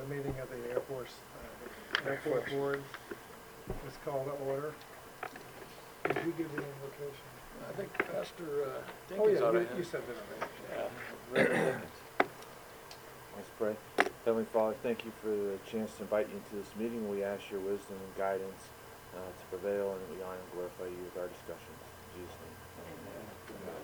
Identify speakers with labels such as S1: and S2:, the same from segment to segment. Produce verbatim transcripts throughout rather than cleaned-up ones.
S1: the meeting of the Air Force, uh, Airport Board is called to order. Did you give the invocation?
S2: I think Pastor uh,
S1: Oh,
S2: Dinkins ought
S1: yeah,
S2: to
S1: you,
S2: have.
S1: you said that already.
S2: Yeah, Reverend Dinkins.
S3: Let's pray. Heavenly Father, thank you for the chance to invite you into this meeting. We ask your wisdom and guidance uh, to prevail, and that we honor and glorify you with our discussions. In Jesus' name. Amen.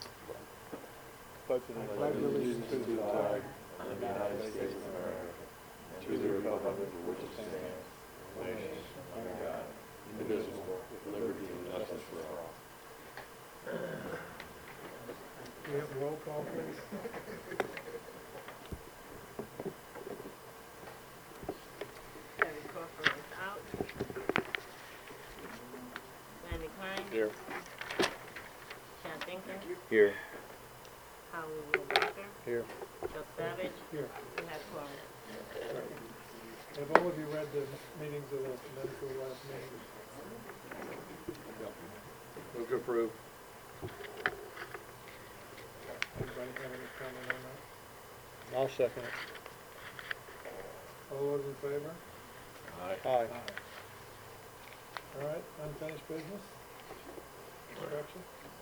S1: I pledge allegiance to the flag of the United States of America, and to the republic for which it stands, one nation, under God, indivisible, with liberty and justice for all. Do we have a roll call, please?
S4: Terry Crawford is out. Randy Klein.
S3: Here.
S4: Chad Dinkins.
S3: Here.
S4: Howard Will Barker.
S3: Here.
S4: Chuck Savage.
S1: Here.
S4: We have quorum.
S1: Have all of you read the meetings of the minutes of the last meeting?
S2: Move to approve.
S1: Anybody have any comment on that?
S2: I'll second it.
S1: All those in favor?
S2: Aye.
S1: Aye. All right, unfinished business? Introduction?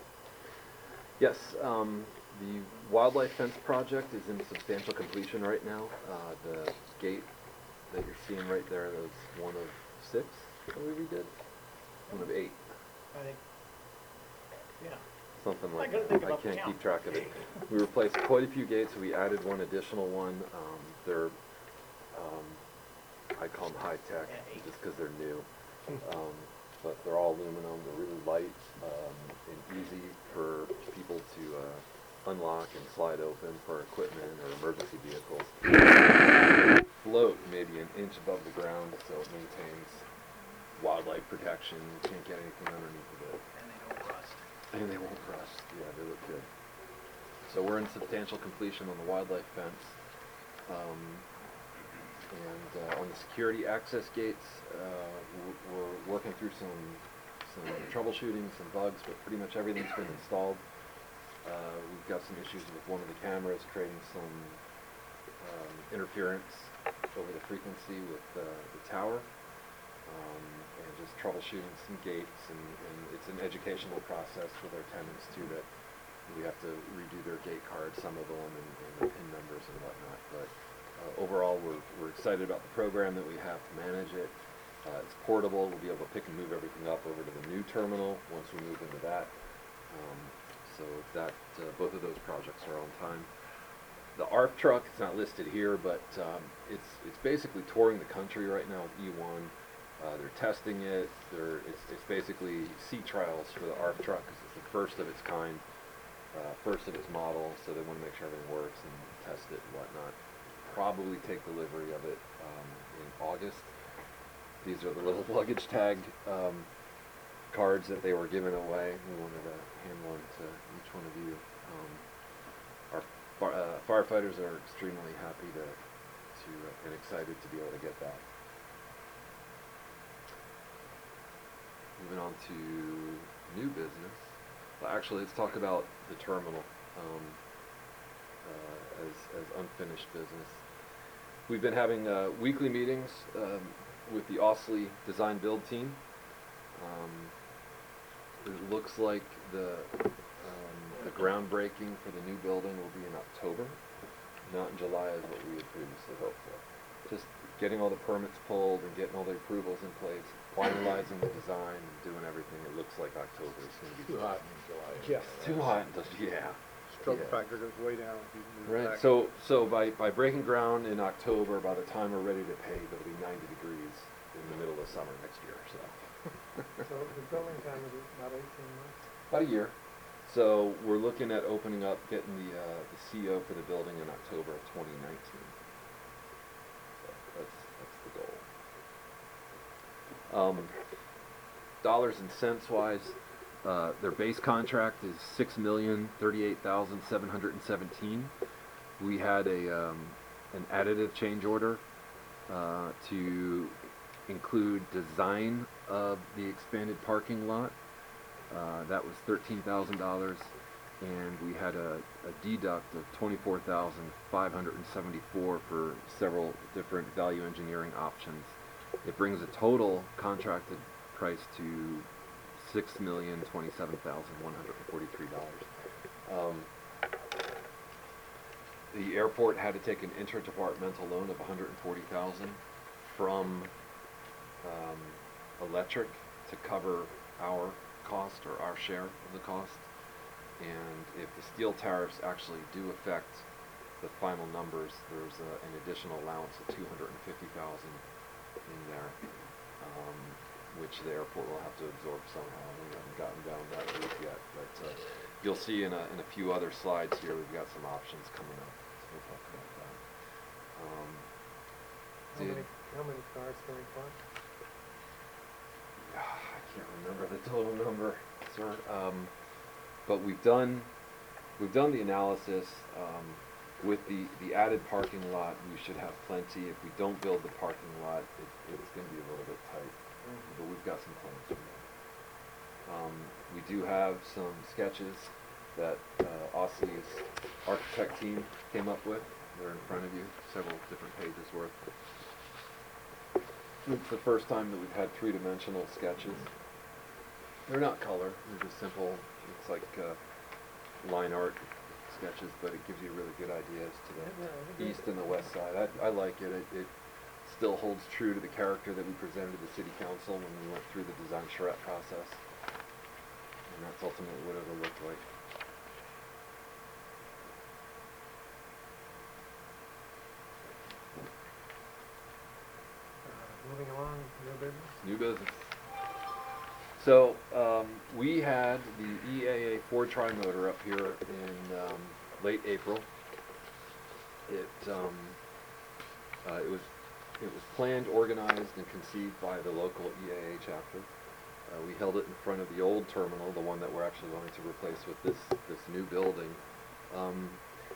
S5: Yes, um, the wildlife fence project is in substantial completion right now. Uh, the gate that you're seeing right there, that's one of six that we redid. One of eight,
S2: I think, yeah.
S5: something
S2: I
S5: like
S2: gotta
S5: that.
S2: think
S5: I
S2: about the
S5: can't
S2: count.
S5: keep track of it. We replaced quite a few gates. We added one additional one. Um, they're, um, I call them high tech
S2: Yeah, eight.
S5: just because they're new. Um, but they're all aluminum. They're really light um, and easy for people to uh, unlock and slide open for equipment or emergency vehicles. Float maybe an inch above the ground, so it maintains wildlife protection. You can't get anything underneath of it.
S2: And they don't rust.
S5: And they won't rust. Yeah, they look good. So we're in substantial completion on the wildlife fence. Um, and uh, on the security access gates, uh, we're, we're working through some some troubleshooting, some bugs, but pretty much everything's been installed. Uh, we've got some issues with one of the cameras creating some um, interference over the frequency with uh, the tower. Um, and just troubleshooting some gates, and, and it's an educational process for their tenants too, that we have to redo their gate cards, some of them, and, and their PIN numbers and whatnot. But uh, overall, we're, we're excited about the program that we have to manage it. Uh, it's portable. We'll be able to pick and move everything up over to the new terminal once we move into that. Um, so that uh, both of those projects are on time. The A R F truck, it's not listed here, but um, it's it's basically touring the country right now with E one. Uh, they're testing it. They're, it's, it's basically sea trials for the A R F truck because it's the first of its kind, uh, first of its model, so they want to make sure everything works and test it and whatnot. Probably take delivery of it um, in August. These are the little luggage tag um, cards that they were giving away. We wanted to hand one to each one of you. Um, our far, uh, firefighters are extremely happy to, to uh, and excited to be able to get that. Moving on to new business. Well, actually, let's talk about the terminal um, uh, as, as unfinished business. We've been having uh, weekly meetings um, with the Ausley design build team. Um, it looks like the um, the groundbreaking for the new building will be in October, not in July as what we had previously hoped for. Just getting all the permits pulled and getting all the approvals in place, finalizing the design and doing everything. It looks like October is going to be
S2: Too hot in July.
S1: Yes.
S5: Too hot. Does yeah.
S1: Stroke
S5: Yeah.
S1: factor goes way down if you move
S5: Right.
S1: back.
S5: So so by by breaking ground in October, by the time we're ready to pave, it'll be ninety degrees in the middle of summer next year. So
S1: So the building time is about eighteen months.
S5: about a year. So we're looking at opening up, getting the uh, the C O for the building in October of twenty nineteen. So that's that's the goal. Um, dollars and cents wise, uh, their base contract is six million thirty-eight thousand seven hundred and seventeen. We had a um, an additive change order uh, to include design of the expanded parking lot. Uh, that was thirteen thousand dollars, and we had a, a deduct of twenty-four thousand five hundred seventy-four for several different value engineering options. It brings a total contracted price to six million twenty-seven thousand one hundred forty-three dollars. Um, the airport had to take an interdepartmental loan of one hundred forty thousand dollars from um, Electric to cover our cost or our share of the cost. And if the steel tariffs actually do affect the final numbers, there's a, an additional allowance of two hundred fifty thousand dollars in there, um, which the airport will have to absorb somehow. We haven't gotten down that route yet, but uh, you'll see in a, in a few other slides here, we've got some options coming up. So we'll talk about that. Um,
S2: How
S5: did-
S2: many, how many cars can we park?
S5: I can't remember the total number, sir. Um, but we've done, we've done the analysis. Um, with the, the added parking lot, we should have plenty. If we don't build the parking lot, it, it's going to be a little bit tight. But we've got some plans for that. Um, we do have some sketches that uh, Ossie's architect team came up with. They're in front of you, several different pages worth. It's the first time that we've had three-dimensional sketches. They're not color, they're just simple, it's like uh, line art sketches, but it gives you a really good idea as to
S2: Yeah, I think
S5: the east and the west side. I, I like it. it. It still holds true to the character that we presented to the city council when we went through the design charrette process. And that's ultimately what it'll look like.
S2: Uh, Moving along, new business?
S5: New business. So, um, we had the E A A Ford Tri-Motor up here in, um, late April. It, um, uh, it was, it was planned, organized, and conceived by the local E A A chapter. Uh, we held it in front of the old terminal, the one that we're actually going to replace with this, this new building. Um,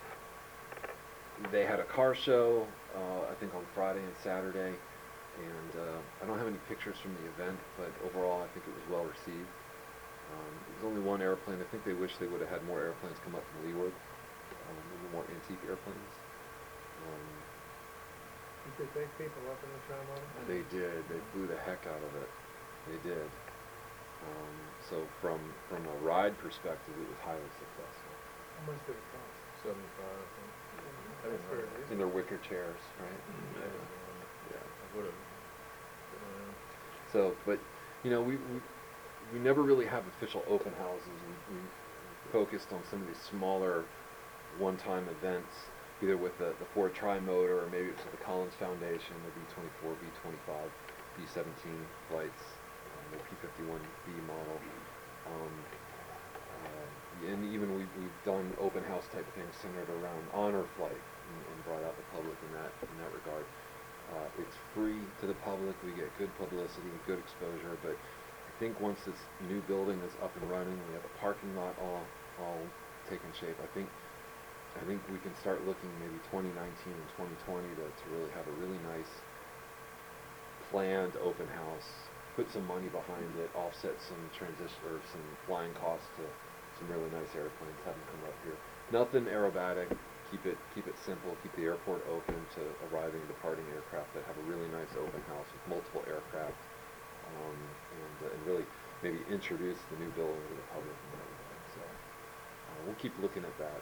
S5: they had a car show, uh, I think on Friday and Saturday. And uh, I don't have any pictures from the event, but overall I think it was well received. Um, there was only one airplane. I think they wish they would have had more airplanes come up from Leeward, um, maybe more antique airplanes. Um,
S2: Did they take people up in the Tri-Motor?
S5: they did. They flew the heck out of it. They did. Um, so from from a ride perspective, it was highly successful.
S2: How much did it cost?
S1: Seventy-five, I think. I
S2: That's
S1: didn't
S2: very
S1: know.
S2: reasonable.
S5: In their wicker chairs, right?
S1: I didn't know.
S5: Yeah.
S1: I would've. Uh,
S5: So, but, you know, we, we, we never really have official open houses. We, we focused on some of these smaller one-time events, either with the, the Ford Tri-Motor, or maybe it was with the Collins Foundation, the B twenty-four, B twenty-five, B seventeen flights, um, the P fifty-one B model. Um, uh, and even we've, we've done open house type things centered around honor flight and, and brought out the public in that, in that regard. Uh, it's free to the public, we get good publicity, good exposure, but I think once this new building is up and running, we have a parking lot all, all taking shape, I think, I think we can start looking maybe twenty nineteen and twenty twenty to, to really have a really nice planned open house, put some money behind it, offset some transition, or some flying costs to some really nice airplanes, have them come up here. Nothing aerobatic. Keep it keep it simple, keep the airport open to arriving and departing aircraft that have a really nice open house with multiple aircraft, um, and, uh, and really maybe introduce the new building to the public in that regard. So uh, we'll keep looking at that.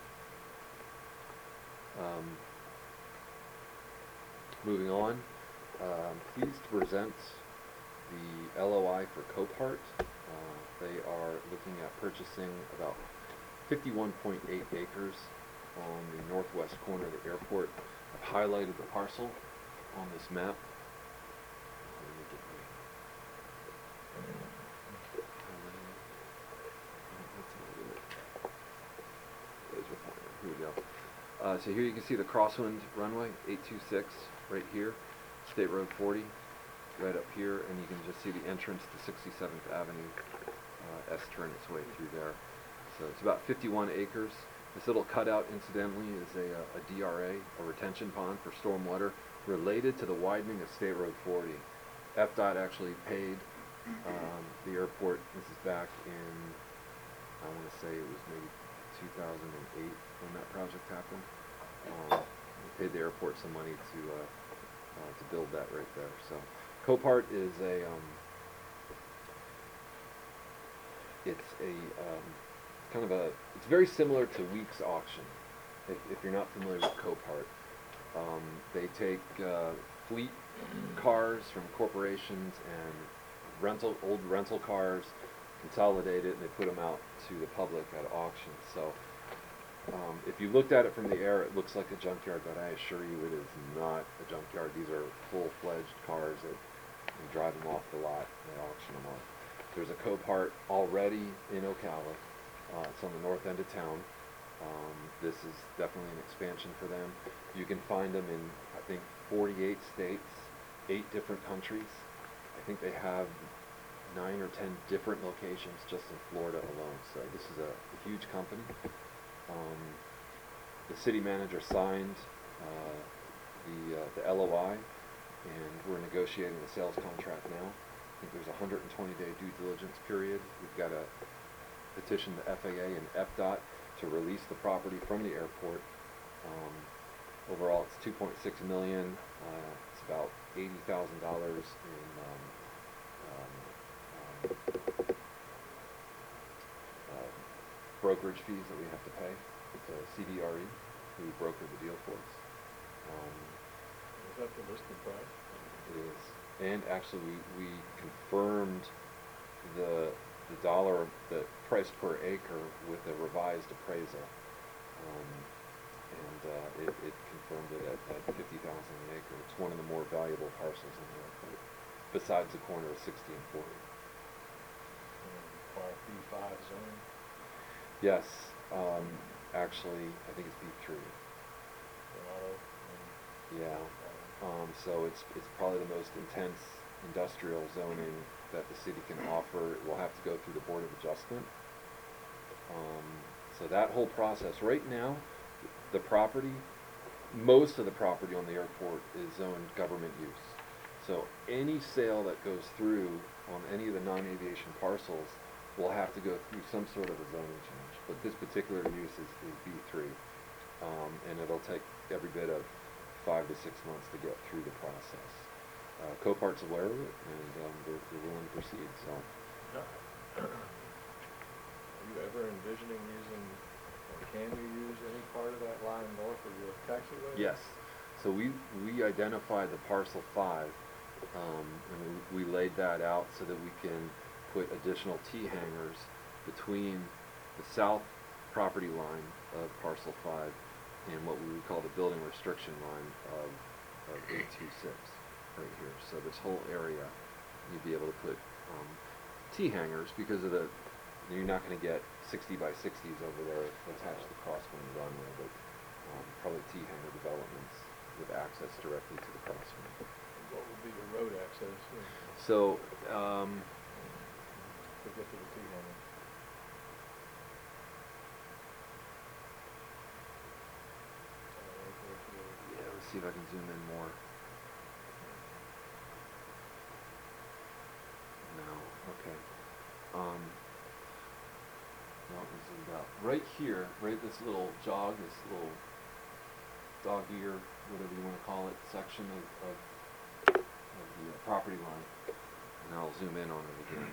S5: Um, moving on, uh, I'm pleased to present the L O I for Copart. Uh, they are looking at purchasing about fifty-one point eight acres on the northwest corner of the airport. I've highlighted the parcel on this map. Let me get the- Laser pointer. Here we go. Uh, so here you can see the Crosswind runway, eight two six, right here. State Road forty, right up here, and you can just see the entrance to sixty-seventh Avenue. Uh, S-turn its way through there. So it's about fifty-one acres. This little cutout, incidentally, is a, a D R A, a retention pond for stormwater, related to the widening of State Road forty. F DOT actually paid um, the airport, this is back in, I want to say it was maybe two thousand eight when that project happened. Um, we paid the airport some money to, uh, uh, to build that right there. So Copart is a, um, it's a, um, kind of a, it's very similar to Weeks Auction, if, if you're not familiar with Copart. Um, they take, uh, fleet cars from corporations and rental, old rental cars, consolidate it, and they put them out to the public at auction. So, um, if you looked at it from the air, it looks like a junkyard, but I assure you it is not a junkyard. These are full-fledged cars that you drive them off the lot and auction them off. There's a Copart already in Ocala. Uh, it's on the north end of town. Um, this is definitely an expansion for them. You can find them in, I think, forty-eight states, eight different countries. I think they have nine or ten different locations just in Florida alone. So this is a, a huge company. Um, the city manager signed uh, the, uh, the L O I, and we're negotiating the sales contract now. I think there's a one hundred twenty day due diligence period. We've got to petition the F A A and F D O T to release the property from the airport. Um, overall, it's two point six million. Uh, it's about eighty thousand dollars in um, um, um, uh, brokerage fees that we have to pay to C B R E, who brokered the deal for us. Um,
S1: Is that the listed price?
S5: It is, and actually we, we confirmed the the dollar, the price per acre with a revised appraisal, um, and uh, it, it confirmed it at, at fifty thousand an acre. It's one of the more valuable parcels in the airport, besides the corner of sixty and forty.
S1: Require B five zone?
S5: Yes, um, actually, I think it's B three.
S1: For auto and
S5: Yeah. Um, so it's it's probably the most intense industrial zoning that the city can offer. It will have to go through the Board of Adjustment. Um, so that whole process, right now, the property, most of the property on the airport is zoned government use. So any sale that goes through on any of the non-aviation parcels will have to go through some sort of a zoning change. But this particular use is, is B three, um, and it'll take every bit of five to six months to get through the process. Uh, Copart's aware of it, and um, they're, they're willing to proceed. So,
S1: Are you ever envisioning using, or can you use any part of that line north of the taxiway?
S5: yes. So we we identified the parcel five, um, and we, we laid that out so that we can put additional T hangers between the south property line of parcel five and what we would call the building restriction line of, of eight two six. Right here. So this whole area, you'd be able to put um, T hangers because of the, you're not going to get sixty by sixties over there attached to the crosswind runway, but um, probably T hanger developments with access directly to the crosswind.
S1: What would be your road access uh,
S5: So, um,
S1: to get to the T hangar?
S5: yeah, let's see if I can zoom in more. No, okay. Um, no, it zoomed out. Right here, right this little jog, this little dog ear, whatever you want to call it, section of, of, of the uh, property line. And I'll zoom in on it again.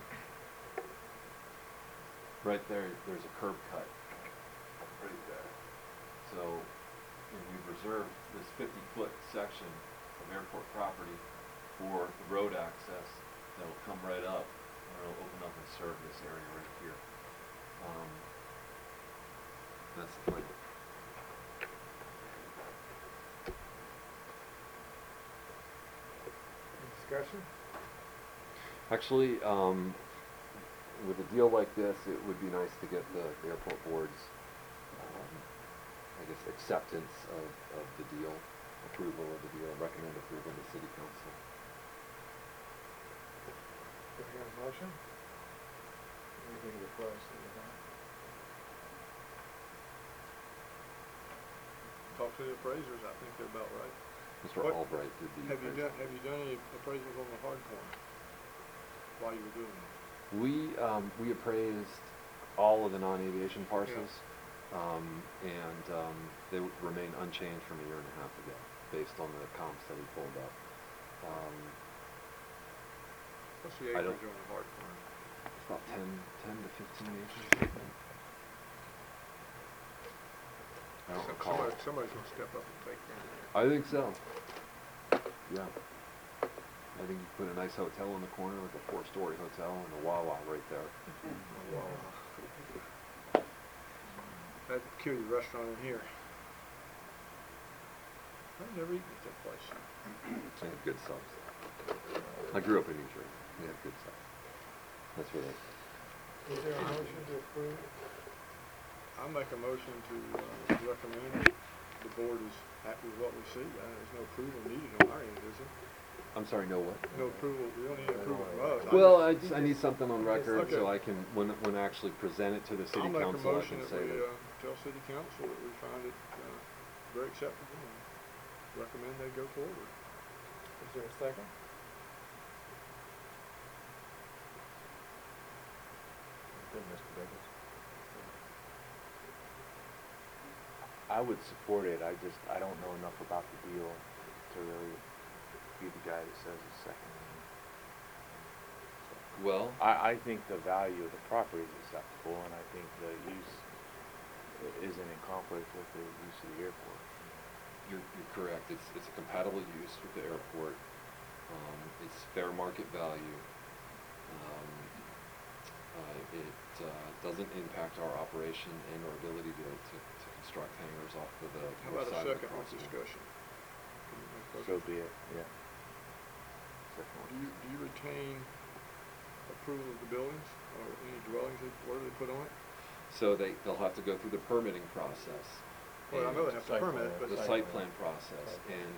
S5: Right there, there's a curb cut. Right there. So, and we've reserved this fifty foot section of airport property for the road access that'll come right up, and it'll open up and serve this area right here. Um, that's the plan.
S2: Any discussion?
S5: Actually, um, with a deal like this, it would be nice to get the, the airport board's, um, I guess, acceptance of, of the deal, approval of the deal, recommend approval to city council.
S2: Do we have a motion?
S1: Anything of the price that you have? Talk to the appraisers, I think they're about right.
S5: Mister
S1: What-
S5: Albright did the
S1: Have you
S5: appraisal.
S1: done, have you done any appraisals on the hard corner while you were doing it?
S5: We, um, we appraised all of the non-aviation parcels. Um, and, um, they would remain unchanged from a year and a half ago, based on the comps that we pulled up. Um,
S1: What's the
S5: I don't-
S1: acreage on the Hart Farm?
S5: it's about ten, ten to fifteen acres, I think. I don't
S1: Some-
S5: recall.
S1: Somebody, somebody's gonna step up and take that.
S5: I think so. Yeah. I think you put a nice hotel in the corner, like a four-story hotel, and a Wawa right there.
S1: That'd kill your restaurant in here. I've never eaten at that place.
S5: They have good subs. I grew up in New Jersey. They have good subs. That's where they.
S2: Is there a motion to approve?
S1: I make a motion to, uh, recommend, the board is happy with what we see, uh, there's no approval needed on our end, is there?
S5: I'm sorry, no what?
S1: No approval, we don't need approval from us. I
S5: Well,
S1: just-
S5: I, I need something on record so
S1: Okay.
S5: I can, when, when I actually present it to the city
S1: I'll make a
S5: council, I
S1: motion
S5: can
S1: that
S5: say
S1: we,
S5: that.
S1: uh, tell city council that we find it, uh, very acceptable and recommend they go forward.
S2: Is there a second?
S3: Good, Mister Douglas. I would support it, I just, I don't know enough about the deal to really be the guy that says it's second.
S5: Well,
S3: I, I think the value of the property is acceptable, and I think the use i- isn't in conflict with the use of the airport.
S5: you're, you're correct. It's, it's a compatible use with the airport. Um, it's fair market value. Um, uh, it, uh, doesn't impact our operation and our ability to, to, to construct hangars off of the
S1: How
S5: north
S1: about a
S5: side of the
S1: second on
S5: crossing.
S1: discussion? Can you make those-
S3: So be it, yeah. Second
S1: Do
S3: one.
S1: you, do you retain approval of the buildings, or any dwellings, that- what do they put on it?
S5: So they, they'll have to go through the permitting process.
S1: Well, I know they
S5: and
S1: have to
S2: Site
S1: permit it,
S2: plan.
S1: but.
S5: The site plan process, and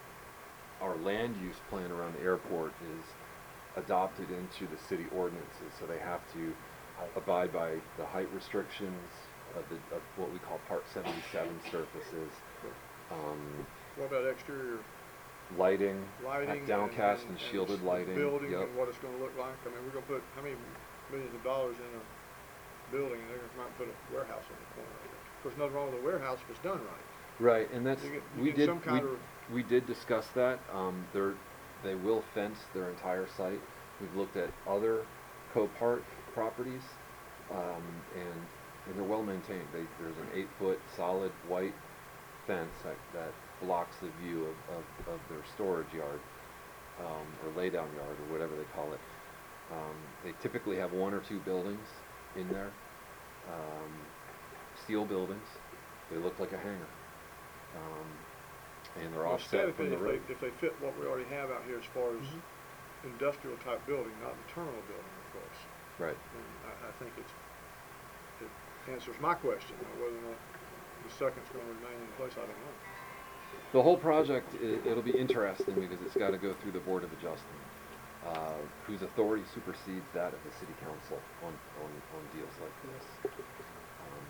S5: our land use plan around the airport is adopted into the city ordinances, so they have to abide by the height restrictions of the, of what we call Part seventy-seven surfaces, um,
S1: What about exterior
S5: lighting,
S1: lighting?
S5: downcast and
S1: and
S5: shielded
S1: s-
S5: lighting,
S1: Building
S5: yep.
S1: and what it's gonna look like? I mean, we're gonna put, how many millions of dollars in a building, and they're gonna might put a warehouse on the corner of it. Of course, nothing wrong with a warehouse if it's done right.
S5: Right, and that's,
S1: You get- you
S5: we
S1: get
S5: did,
S1: some
S5: we,
S1: kind of-
S5: we did discuss that, um, they're, they will fence their entire site. We've looked at other Copart properties, um, and, and they're well maintained. They, there's an eight-foot solid white fence that, that blocks the view of, of, of their storage yard, um, or laydown yard, or whatever they call it. Um, they typically have one or two buildings in there, um, steel buildings. They look like a hangar. Um, and they're
S1: Well,
S5: offset from
S1: aesthetically,
S5: the
S1: if
S5: road.
S1: they, if they fit what we already have out here as far as
S5: Mm-hmm.
S1: industrial type building, not the terminal building, of course.
S5: Right.
S1: And I, I think it's, it answers my question, now whether or not the second's gonna remain in place, I don't know.
S5: The whole project, i- it'll be interesting because it's gotta go through the Board of Adjustment, uh, whose authority supersedes that of the city council on, on, on deals like this. Um,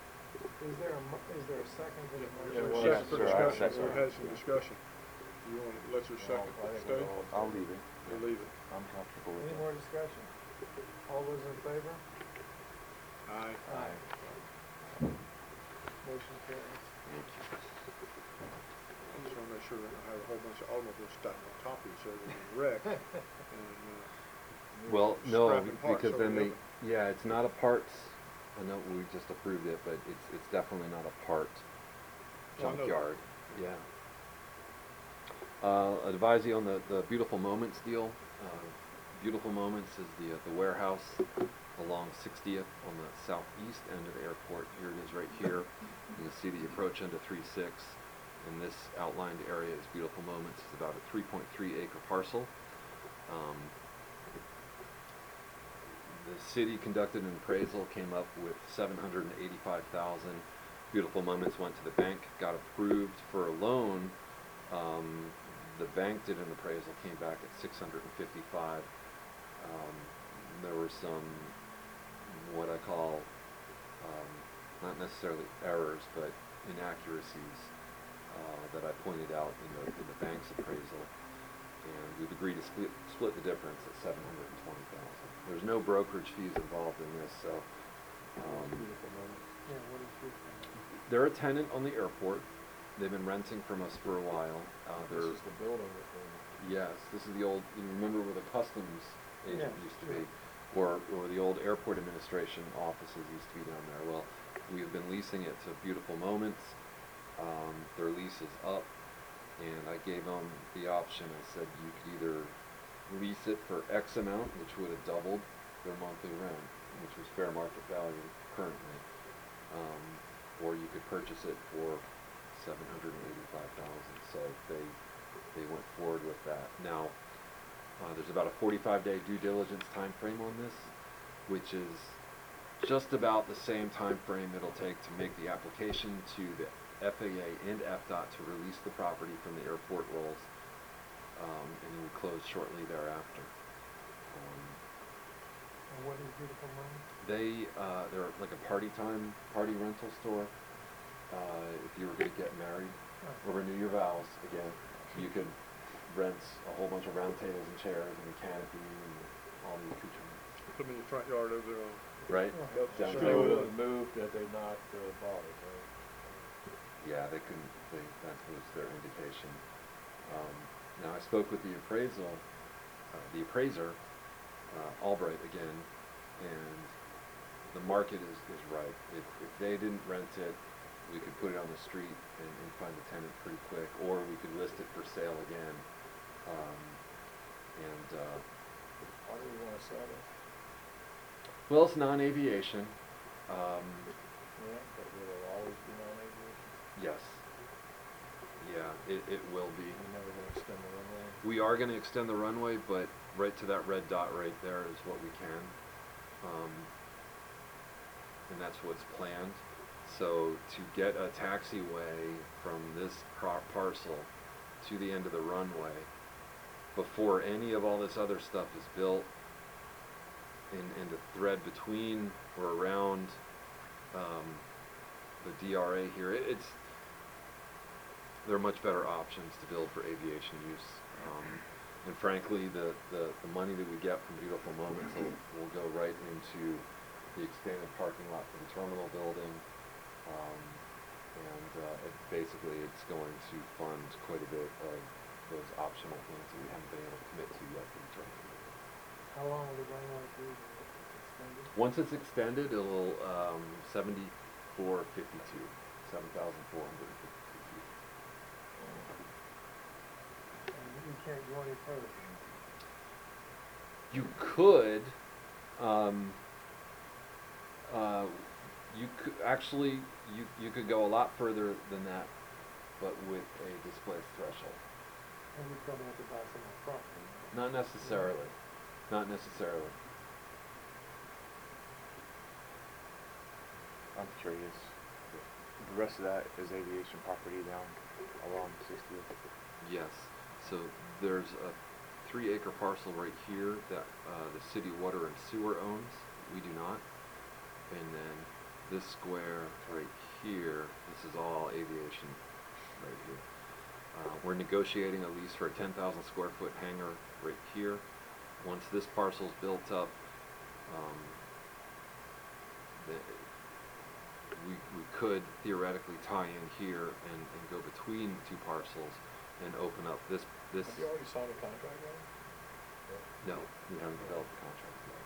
S2: Is there a, mo- is there a second to the
S1: Is
S2: motion?
S1: there a
S3: well,
S1: second
S3: yes,
S1: for
S3: sir, I
S1: discussion?
S3: second.
S1: We've had some discussion. You wanna, let your second
S2: I think
S1: stay,
S2: we'll
S3: I'll leave it.
S1: or leave it?
S3: I'm comfortable with
S2: Any
S3: it.
S2: more discussion? All those in favor?
S1: Aye.
S3: Aye.
S2: Motion carries.
S1: I just wanna make sure they don't have a whole bunch of automobiles stacked on top of each other and wrecked, and, uh,
S5: Well, no,
S1: Scrapping parts
S5: because then
S1: over
S5: they, yeah, it's not a parts, I know we just approved it, but it's, it's definitely not a part
S1: Well, I know that.
S5: junkyard, yeah. Uh, advise you on the, the Beautiful Moments deal. Uh, Beautiful Moments is the, uh, the warehouse along sixtieth on the southeast end of the airport. Here it is right here. You can see the approach into three six. And this outlined area is Beautiful Moments. It's about a three point three acre parcel. Um, the city conducted an appraisal, came up with seven hundred eighty-five thousand dollars. Beautiful Moments went to the bank, got approved for a loan. Um, the bank did an appraisal, came back at six hundred fifty-five. Um, there were some, what I call, um, not necessarily errors, but inaccuracies uh, that I pointed out in the, in the bank's appraisal. And we've agreed to split, split the difference at seven hundred twenty thousand dollars. There's no brokerage fees involved in this, so, um,
S2: Beautiful moment. Yeah, what is this thing?
S5: They're a tenant on the airport. They've been renting from us for a while. Uh,
S1: This
S5: they're,
S1: is the building that they.
S5: yes, this is the old, you remember where the customs agent
S2: Yeah,
S5: used to
S2: yeah.
S5: be? Or, or the old airport administration offices used to be down there. Well, we've been leasing it to Beautiful Moments. Um, their lease is up, and I gave them the option. I said you could either lease it for X amount, which would have doubled their monthly rent, which was fair market value currently, um, or you could purchase it for seven hundred and eighty-five thousand. So they they went forward with that. Now, uh, there's about a forty-five day due diligence time frame on this, which is just about the same time frame it'll take to make the application to the F A A and F D O T to release the property from the airport rolls, um, and then we close shortly thereafter. Um,
S2: And what is Beautiful Moment?
S5: they uh, they're like a party time party rental store. Uh, if you were going to get married
S2: Oh.
S5: or renew your vows again, you could rent a whole bunch of round tables and chairs and a canopy and all the accoutrements.
S1: Put them in your front yard of their own.
S5: Right?
S2: Oh.
S1: So
S5: Downtown.
S1: they would have moved had they not uh, bought it, right?
S5: Yeah, they couldn't, they, that was their indication. Um, now, I spoke with the appraisal, uh, the appraiser, uh, Albright again, and the market is, is right. If, if they didn't rent it, we could put it on the street and, and find a tenant pretty quick, or we could list it for sale again. Um, and, uh,
S1: Why do we wanna sell it?
S5: well, it's non-aviation. Um,
S1: Yeah, but will it always be non-aviation?
S5: yes. Yeah, it, it will be.
S1: We're never gonna extend the runway?
S5: We are gonna extend the runway, but right to that red dot right there is what we can. Um, and that's what's planned. So to get a taxiway from this par- parcel to the end of the runway, before any of all this other stuff is built, and, and the thread between or around um, the D R A here, it, it's, there are much better options to build for aviation use. Um, and frankly, the, the, the money that we get from Beautiful Moments will, will go right into the expanded parking lot for the terminal building. Um, and uh, it, basically it's going to fund quite a bit of those optional things that we haven't been able to commit to yet for the terminal building.
S2: How long will the runway be extended?
S5: Once it's extended, it'll, um, seventy-four fifty-two, seven thousand four hundred fifty-two feet.
S2: And you can't go any further.
S5: You could, um, uh, you could, actually, you, you could go a lot further than that, but with a displaced threshold.
S2: And you're coming to buy some more property.
S5: Not necessarily, not necessarily.
S3: I'm curious. The rest of that is aviation property down along sixtieth.
S5: Yes, so there's a three acre parcel right here that, uh, the city water and sewer owns, we do not. And then this square right here, this is all aviation right here. Uh, we're negotiating a lease for a ten thousand square foot hangar right here. Once this parcel's built up, um, the, we, we could theoretically tie in here and, and go between the two parcels and open up this, this,
S1: Have you already signed a contract on it?
S5: no, we haven't developed the contract yet.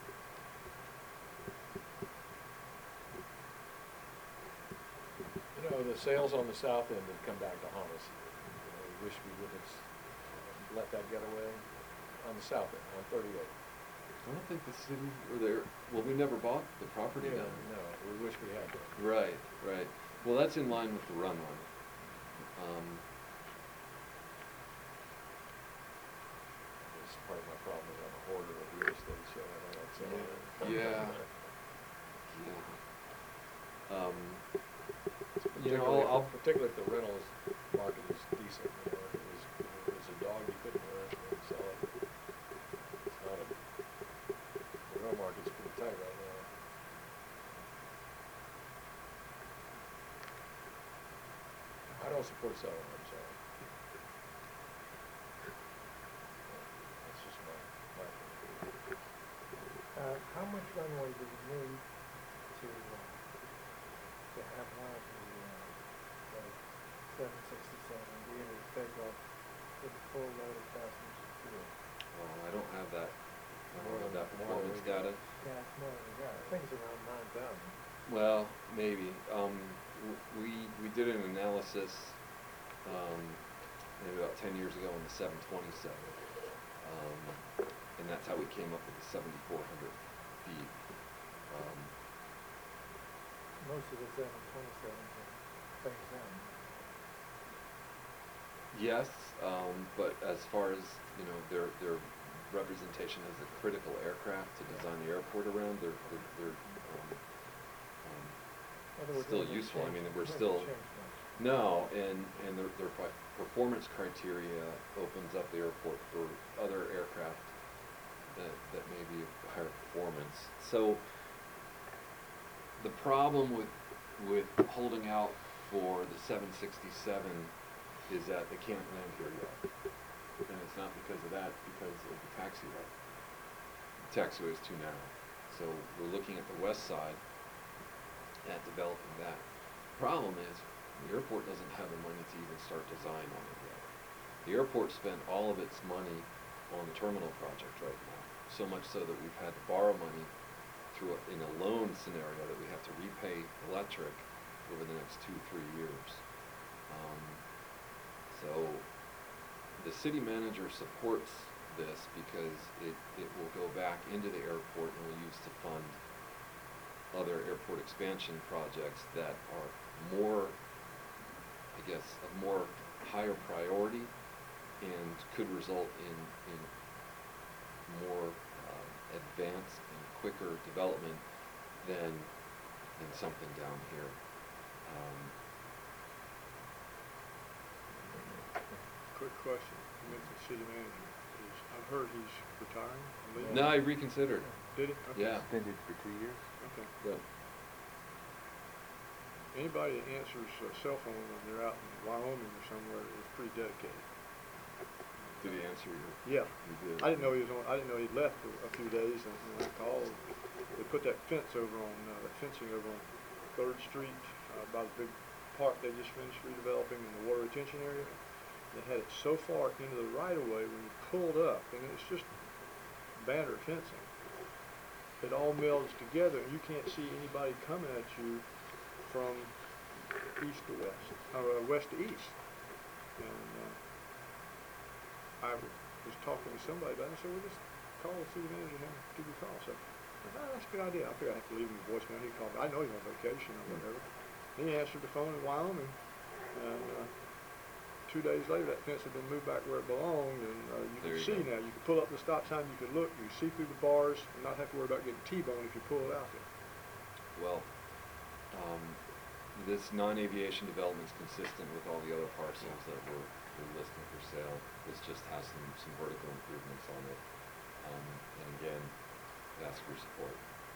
S1: You know, the sales on the south end have come back to haunt us. You know, we wish we would have s- let that get away on the south end, on thirty-eight.
S5: I don't think the city, or there, well, we never bought the property
S1: Yeah,
S5: down
S1: no, we wish we had that.
S5: Right, right. Well, that's in line with the runway. Um,
S1: That's part of my problem, is I'm a hoarder of real estate, so I don't like selling it.
S5: Yeah. yeah. Um, you know,
S1: Particularly
S5: I'll,
S1: if-
S5: I'll,
S1: Particularly if the rentals market is decent, you know, if it was, if it was a dog you couldn't rent, you'd sell it. It's not a, the rental market's pretty tight right now. I don't support selling, I'm sorry. That's just my, my opinion.
S2: Uh, how much runway do you need to, uh, to to have one of the, uh, the seven sixty-seven, be able to take off with a full load of passengers and fuel.
S5: Well, I don't have that, I don't have that
S3: More than
S5: performance
S3: we got.
S5: data.
S2: Yeah, it's more than we got. I think it's around nine thousand.
S5: Well, maybe. Um, w- we, we did an analysis, um, maybe about ten years ago on the seven twenty-seven. Um, and that's how we came up with the seventy-four hundred feet. Um,
S2: Most of the seven twenty-sevens are phased out.
S5: yes, um, but as far as, you know, their, their representation as a critical aircraft to design the airport around, they're, they're, they're, um, um,
S2: In other words,
S5: still
S2: it doesn't
S5: useful. I
S2: change-
S5: mean,
S2: it
S5: we're
S2: doesn't
S5: still,
S2: change much.
S5: no, and, and their, their pri- performance criteria opens up the airport for other aircraft that, that may be of higher performance. So, the problem with, with holding out for the seven sixty-seven is that they can't land here yet. And it's not because of that, it's because of the taxiway. The taxiway is too narrow. So we're looking at the west side at developing that. Problem is, the airport doesn't have the money to even start design on it yet. The airport spent all of its money on the terminal project right now, so much so that we've had to borrow money through a, in a loan scenario that we have to repay electric over the next two, three years. Um, so the city manager supports this because it, it will go back into the airport and will use to fund other airport expansion projects that are more, I guess, of more higher priority and could result in, in more um, advanced and quicker development than, than something down here. Um,
S1: Quick question, you mentioned city manager, is, I've heard he's retiring, or leaving.
S5: no, I reconsidered.
S1: Did he? Okay.
S5: Yeah.
S3: Extended for two years?
S1: Okay.
S5: Good.
S1: Anybody that answers a cell phone when they're out in Wyoming or somewhere is pretty dedicated.
S5: Did he answer your?
S1: Yeah.
S5: He did.
S1: I didn't know he was on, I didn't know he'd left for a few days, and when I called, they put that fence over on, uh, that fencing over on Third Street, uh, by the big park they just finished redeveloping in the water retention area. They had it so far into the right of way when you pulled up, and it's just banner fencing. It all melds together, and you can't see anybody coming at you from east to west, or uh, west to east. And, uh, I w- was talking to somebody about it, I said, well, just call the city manager and have him give you a call. So, I said, oh, that's a good idea. I figured I have to leave him a voicemail. He called me. I know he's on vacation or whatever. Then he answered the phone in Wyoming, and, uh, two days later, that fence had been moved back where it belonged, and, uh, you
S5: There
S1: can
S5: you
S1: see
S5: go.
S1: now. You can pull up the stop sign, you can look, you can see through the bars, and not have to worry about getting T-boned if you pull it out there.
S5: Well, um, this non-aviation development is consistent with all the other parcels that we're, we're listing for sale. This just has some, some vertical improvements on it. Um, and again, ask for support.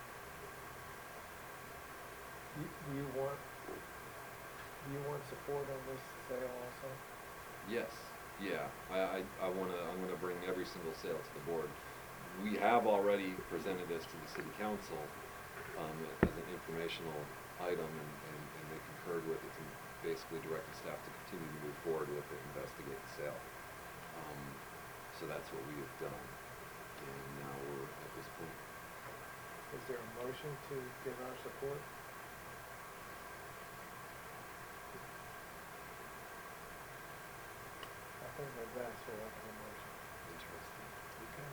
S2: You, do you want, do you want support on this sale also?
S5: Yes, yeah, I, I, I wanna, I'm gonna bring every single sale to the board. We have already presented this to the city council, um, as an informational item, and, and, and they concurred with it to basically direct the staff to continue to move forward with it, investigate the sale. Um, so that's what we have done, and now we're at this point.
S2: Is there a motion to give our support? I think my best will have a motion.
S5: Interesting. Okay.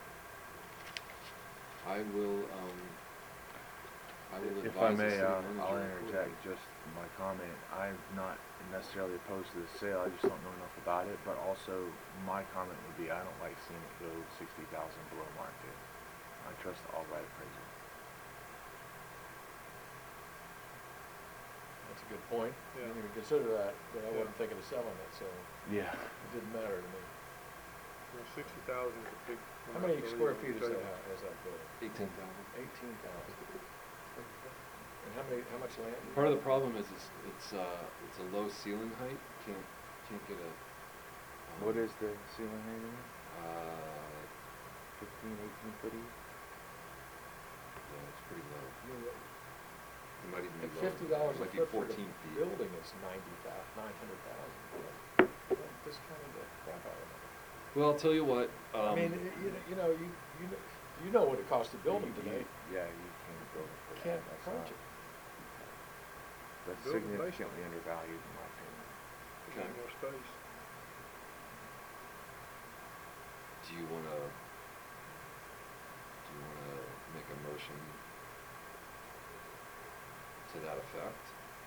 S5: I will, um, I will
S3: If I
S5: advise the
S3: may,
S5: city
S3: uh,
S5: manager.
S3: I'll
S5: accordingly.
S3: interject just my comment. I'm not necessarily opposed to the sale, I just don't know enough about it, but also my comment would be, I don't like seeing it go sixty thousand below market. I trust the all-right appraisal.
S6: That's a good point. I
S1: Yeah.
S6: didn't even consider that, but I
S1: Yeah.
S6: wasn't thinking of selling it, so
S3: Yeah.
S6: it didn't matter to me.
S1: You know, sixty thousand is a big.
S6: How
S1: amount
S6: many
S1: to
S6: square
S1: leave on
S6: feet
S1: the
S6: is that,
S1: table.
S6: hou- is that building?
S5: Eighteen thousand.
S6: Eighteen thousand. And how many, how much land? do you
S5: Part of the
S6: have?
S5: problem is it's, it's, uh, it's a low ceiling height, can't, can't get a. um,
S3: What is the ceiling height again?
S5: Uh,
S3: Fifteen, eighteen footy?
S5: yeah, it's pretty low.
S6: I mean, what-
S5: It might even be
S6: At
S5: lower.
S6: fifty dollars
S5: It
S6: a
S5: might be
S6: foot for the
S5: fourteen feet.
S6: building, it's ninety thou, nine hundred thousand. Don't discount the crap out of it.
S5: Well, I'll tell you what, um.
S6: I mean, y- you, know- you know, you, you, know- you know what it costs to build them
S3: You-
S6: today.
S3: you- Yeah, you can't build it for that.
S6: Can't
S3: That's
S6: approach
S3: not-
S6: it.
S3: That's
S1: Build it based-
S3: significantly undervalued in my opinion.
S5: Okay.
S1: More space.
S5: Do you wanna, do you wanna make a motion to that effect?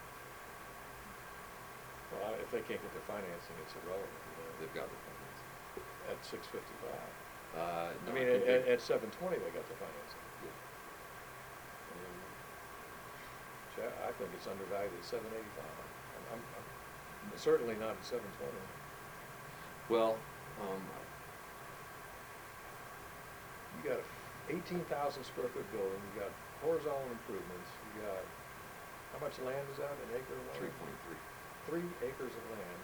S6: Well, I- if they can't get their financing, it's irrelevant, you know,
S5: They've got the financing.
S6: at six fifty-five.
S5: Uh,
S6: I
S5: no,
S6: mean,
S5: think
S6: at,
S5: they-
S6: at seven twenty, they got the financing.
S5: yeah.
S6: And, which I, I think it's undervalued at seven eighty-five. I'm, I'm, I'm certainly not at seven twenty.
S5: Well, um,
S6: You got a eighteen thousand square foot building, you got horizontal improvements, you got, how much land is that, an acre of land?
S5: three point three.
S6: Three acres of land.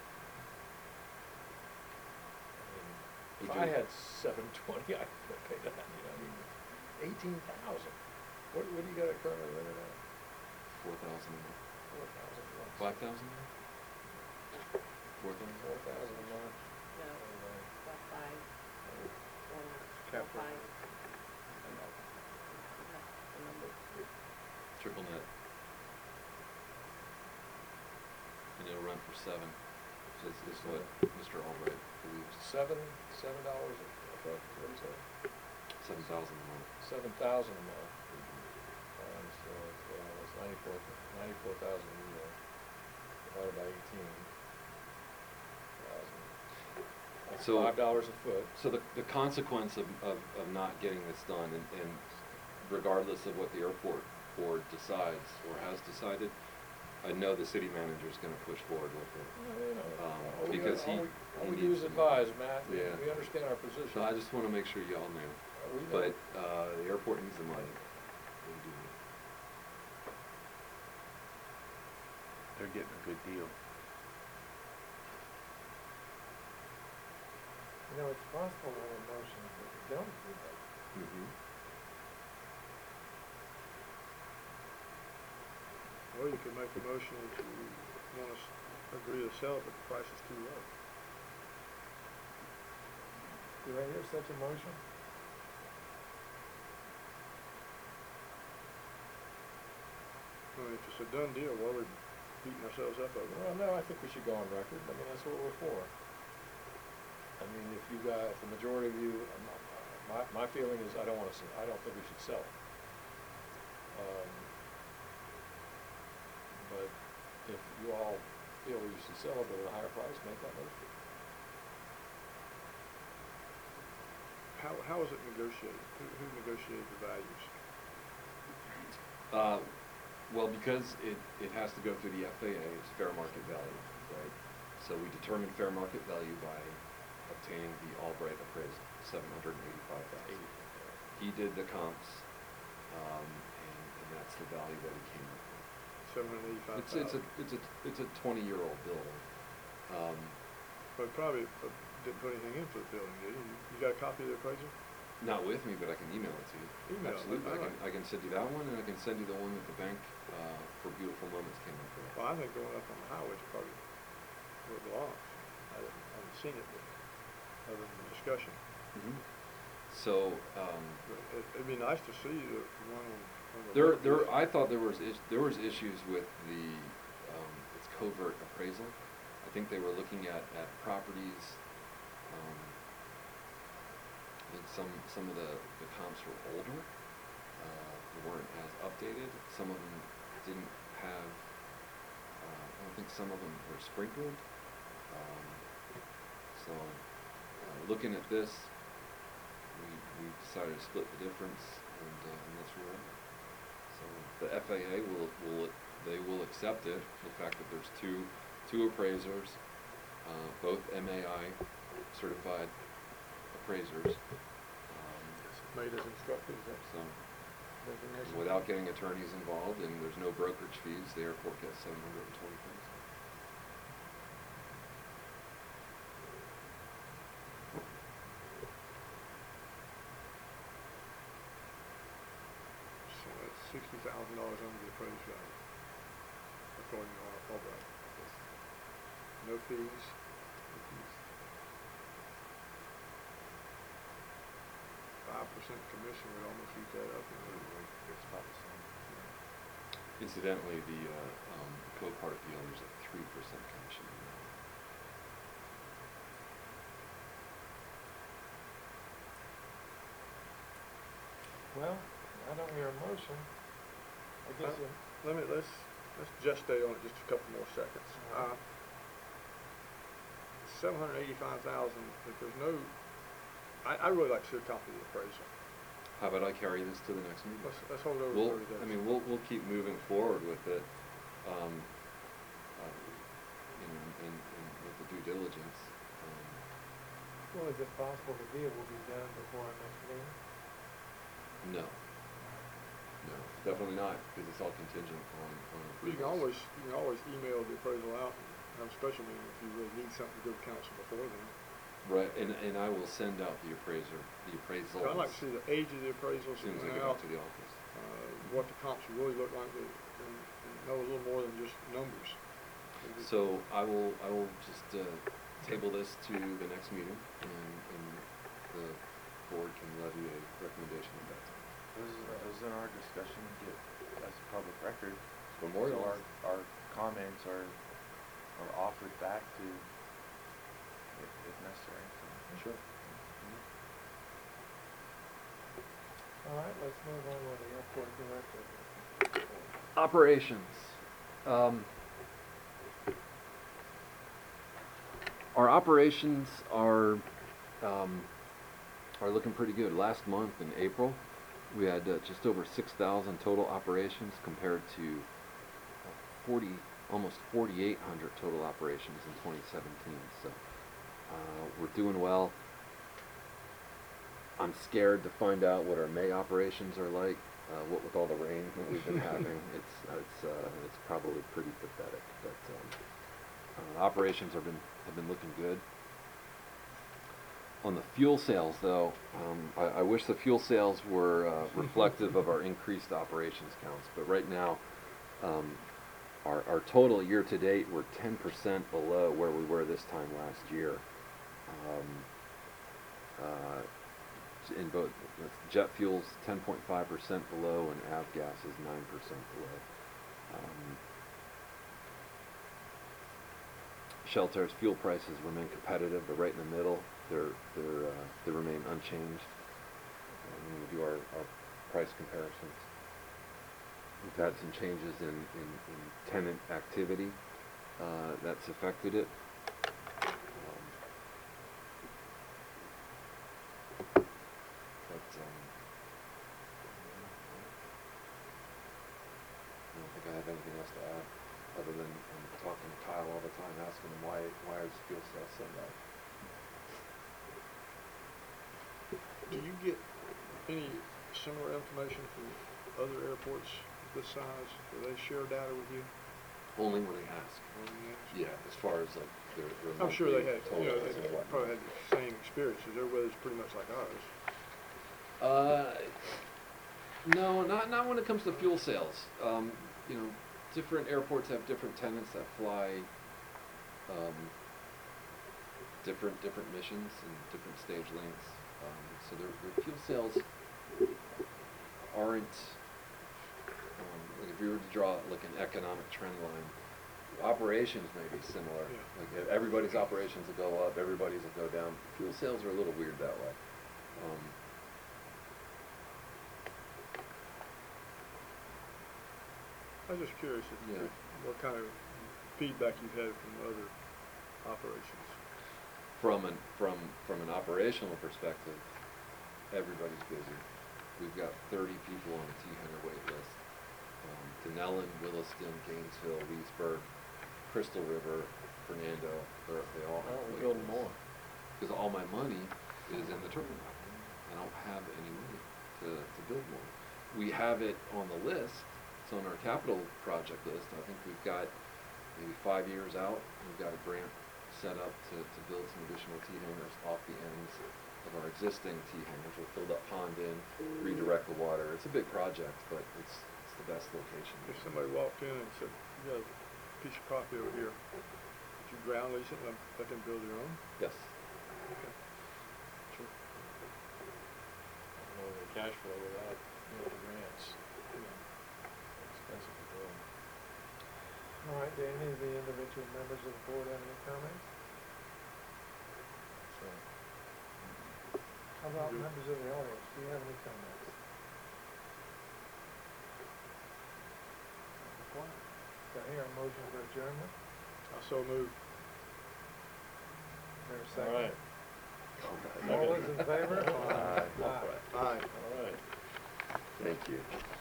S6: I mean, If
S5: Would
S6: I
S5: you-
S6: had seven twenty, I could pay that, you know, I mean, eighteen thousand. What, what do you got it currently rented at?
S5: Four thousand,
S6: Four thousand a month.
S5: five thousand? Four thousand?
S6: Four thousand a month.
S4: No,
S6: Anyway,
S4: about five, four,
S1: Cap
S4: four, five.
S1: rate.
S4: That's the number.
S5: Triple net. And it'll run for seven, is, is what Mister Albright believes,
S6: Seven, seven dollars a a foot, what is that?
S5: seven thousand a month.
S6: Seven thousand a month. Times, uh, well, it's ninety-four, ninety-four thousand a year, divided by eighteen thousand. That's
S5: So-
S6: five dollars a foot.
S5: So the, the consequence of, of, of not getting this done, and, and regardless of what the airport board decides or has decided, I know the city manager's gonna push forward with it.
S6: Well, you know,
S5: Um,
S6: all we
S5: because
S6: got- all
S5: he-
S6: we- All
S5: he
S6: we do
S5: needs
S6: is
S5: to-
S6: advise, Matt, we,
S5: Yeah.
S6: we understand our position.
S5: So I just wanna make sure y'all know,
S6: Uh, we know.
S5: but, uh, the airport needs the money. They do.
S3: They're getting a good deal.
S2: You know, it's possible to have a motion that we don't do that.
S5: Mm-hmm.
S1: Well, you could make a motion if you want to agree to sell it, but the price is too low.
S2: Do I hear such a motion?
S1: I mean, if it's a done deal, why are we beating ourselves up over it?
S6: Well, no, I think we should go on record, I mean, that's what we're for. I mean, if you got, if the majority of you, I'm not- my, my feeling is I don't wanna, s- I don't think we should sell it. Um, But if you all feel you should sell it at a higher price, make that motion.
S1: How, how is it negotiated? Who, who negotiated the values?
S5: Uh, well, because it, it has to go through the F A A, it's fair market value, right? So we determine fair market value by obtaining the Albright appraisal, seven hundred and eighty-five thousand. He did the comps, um, and, and that's the value that he came up with.
S1: Seven hundred eighty-five
S5: It's, it's a,
S1: thousand.
S5: it's a, it's a twenty-year-old building. Um,
S1: But probably uh, didn't put anything in for the building, did you? You got a copy of the appraisal?
S5: not with me, but I can email it to you.
S1: Email it,
S5: Absolutely, I can,
S1: alright.
S5: I can send you that one, and I can send you the one that the bank, uh, for Beautiful Moments came up with.
S1: Well, I think going up on the highway is probably where it belongs. I haven't, I haven't seen it, but other than the discussion.
S5: Mhm. So, um,
S1: But it, it'd be nice to see the one on, on the.
S5: there,
S1: left
S5: there,
S1: is-
S5: I thought there was, is- there was issues with the, um, it's covert appraisal. I think they were looking at, at properties, um, I think some, some of the, the comps were older, uh, they weren't as updated. Some of them didn't have, uh, I don't think some of them were sprinkled. Um, so, uh, looking at this, we, we decided to split the difference, and, uh, and that's where we're at. So the F A A will, will, they will accept it, the fact that there's two, two appraisers, uh, both M A I certified appraisers. Um,
S1: Made as instructed, is that
S5: so,
S1: designation?
S5: without getting attorneys involved, and there's no brokerage fees, the airport gets seven hundred and twenty thousand.
S1: So that's sixty thousand dollars under the appraised value. Gordon uh, Albright. No fees. Five percent commission would almost eat that up.
S3: It's about the same.
S5: Incidentally, the, uh, um, Copart deal, there's a three percent commission in that.
S2: Well, I don't hear a motion. I guess,
S1: Uh,
S2: it-
S1: Let me, let's, let's just stay on it just a couple more seconds. Uh, seven hundred eighty-five thousand, if there's no, I, I really like to see a copy of the appraisal.
S5: How about I carry this to the next meeting?
S1: Let's, let's hold it over
S5: We'll,
S1: thirty days.
S5: I mean, we'll, we'll keep moving forward with it, um, uh, you know, and, and with the due diligence. Um,
S2: well, is it possible the deal will be done before our next meeting?
S5: no. No, definitely not, because it's all contingent on, on
S1: You can
S5: approvals.
S1: always, you can always email the appraisal out and have a special meeting if you really need something to go to council before then.
S5: Right, and, and I will send out the appraiser, the appraisals.
S1: So I'd like to see the age of the appraisals
S5: As soon as I
S1: going
S5: get
S1: out,
S5: back to the office.
S1: uh, what the comps really look like, and, and know a little more than just numbers.
S5: So I will, I will just, uh, table this to the next meeting, and, and the board can levy a recommendation at that time.
S3: Those, those in our discussion get, as a public record.
S5: So Memorial
S3: So our,
S5: is-
S3: our comments are, are offered back to, if, if necessary, so.
S5: Sure.
S2: All right, let's move on with the airport director.
S5: Operations. Um, our operations are, um, are looking pretty good. Last month in April, we had uh, just over six thousand total operations compared to uh, forty, almost forty-eight hundred total operations in twenty seventeen. So uh, we're doing well. I'm scared to find out what our May operations are like. Uh, what with all the rain that we've been having, it's it's uh, it's probably pretty pathetic. But um, uh, operations have been have been looking good. On the fuel sales, though, um, I, I wish the fuel sales were uh, reflective of our increased operations counts. But right now, um, our our total year to date, we're ten percent below where we were this time last year. Um, uh, in both jet fuel's ten point five percent below and avgas is nine percent below. Um, Shelter's fuel prices remain competitive. They're right in the middle. They're they're uh, they remain unchanged when we do our, our price comparisons. We've had some changes in, in, in tenant activity uh, that's affected it. Um, But, um, I don't think I have anything else to add, other than I'm talking to Kyle all the time, asking him why, why is fuel sales so low?
S1: Do you get any similar information from other airports this size? Do they share data with you?
S5: Only when I ask.
S1: Or you ask?
S5: Yeah, as far as like their, their
S1: I'm sure they had,
S5: monthly
S1: you know,
S5: totals
S1: they
S5: and whatnot.
S1: probably had the same experiences. Their weather's pretty much like ours.
S5: Uh, no, not not when it comes to fuel sales. Um, you know, different airports have different tenants that fly um, different different missions and different stage lengths. Um, so their, their fuel sales aren't. Um, like if you were to draw like an economic trend line, operations may be similar.
S1: Yeah.
S5: Like if everybody's operations will go up, everybody's will go down. Fuel sales are a little weird that way. Um,
S1: I was just curious if,
S5: Yeah.
S1: if, what kind of feedback you've had from other operations.
S5: From an from from an operational perspective, everybody's busy. We've got thirty people on the T-Hunter wait list. Um, Denellen, Williston, Gainesville, Leesburg, Crystal River, Fernando, they're, they all
S6: Why
S5: have
S6: don't we
S5: wait
S6: build
S5: lists.
S6: more?
S5: Because all my money is in the terminal. I don't have any money to, to build more. We have it on the list. It's on our capital project list. I think we've got maybe five years out. We've got a grant set up to, to build some additional T-hangers off the ends of our existing T-hangers. We'll fill that pond in, redirect the water. It's a big project, but it's, it's the best location.
S1: If somebody walked in and said, you got a piece of property over here. Did you ground lease it and let them build their own?
S5: Yes.
S1: Okay. Sure.
S6: I don't know the cash flow without, you know, the grants, you know, expensive to build.
S2: All right, do any of the individual members of the board have any comments?
S6: So,
S2: How about
S1: Do-
S2: members of the audience, do you have any comments? Do I hear a motion for adjournment?
S1: I so moved.
S2: Is there a
S6: all
S2: second?
S6: right,
S2: All those in favor?
S3: Aye.
S2: Aye.
S1: Aye.
S6: all right.
S1: Thank you.